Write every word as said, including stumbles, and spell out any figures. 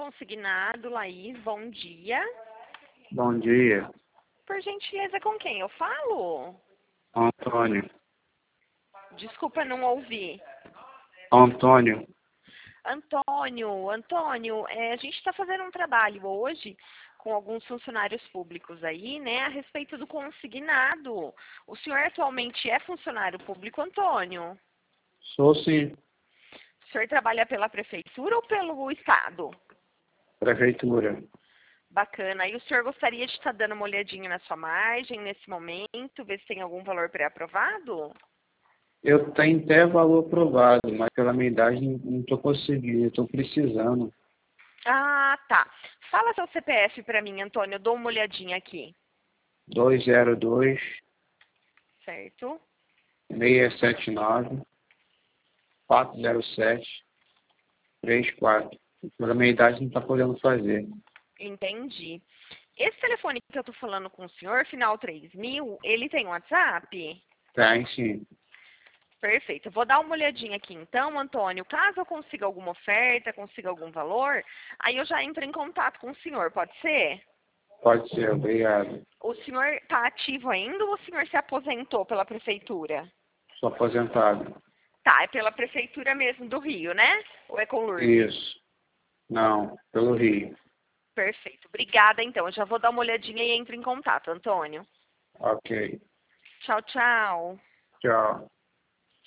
consignado, Laís, bom dia. Bom dia, Por gentileza, com quem eu falo? Antônio. Desculpa, não ouvi. Antônio, Antônio, Antônio, é, a gente está fazendo um trabalho hoje com alguns funcionários públicos aí, né, a respeito do consignado. O senhor atualmente é funcionário público, Antônio? sou sim, O senhor trabalha pela prefeitura ou pelo estado? prefeitura. Bacana. E o senhor gostaria de estar dando uma olhadinha na sua margem nesse momento, ver se tem algum valor pré-aprovado? Eu tenho até valor aprovado, mas pela minha idade não estou conseguindo, estou precisando. Ah, tá. Fala seu C P F para mim, Antônio, eu dou uma olhadinha aqui. dois zero dois, Certo? seis sete nove, quatro zero sete, três quatro. Pela minha idade não está podendo fazer. Entendi. Esse telefone que eu tô falando com o senhor, final três mil, ele tem WhatsApp? Tem sim, Perfeito. Eu vou dar uma olhadinha aqui então, Antônio. Caso eu consiga alguma oferta, consiga algum valor, aí eu já entro em contato com o senhor, pode ser? pode ser, obrigado. O senhor está ativo ainda ou o senhor se aposentou pela prefeitura? Sou aposentado. Tá, é pela prefeitura mesmo do Rio, né? Ou é com Lourdes? Isso. Não, pelo Rio. Perfeito. Obrigada, então. Eu já vou dar uma olhadinha e entro em contato, Antônio. Ok. Tchau, tchau. Tchau.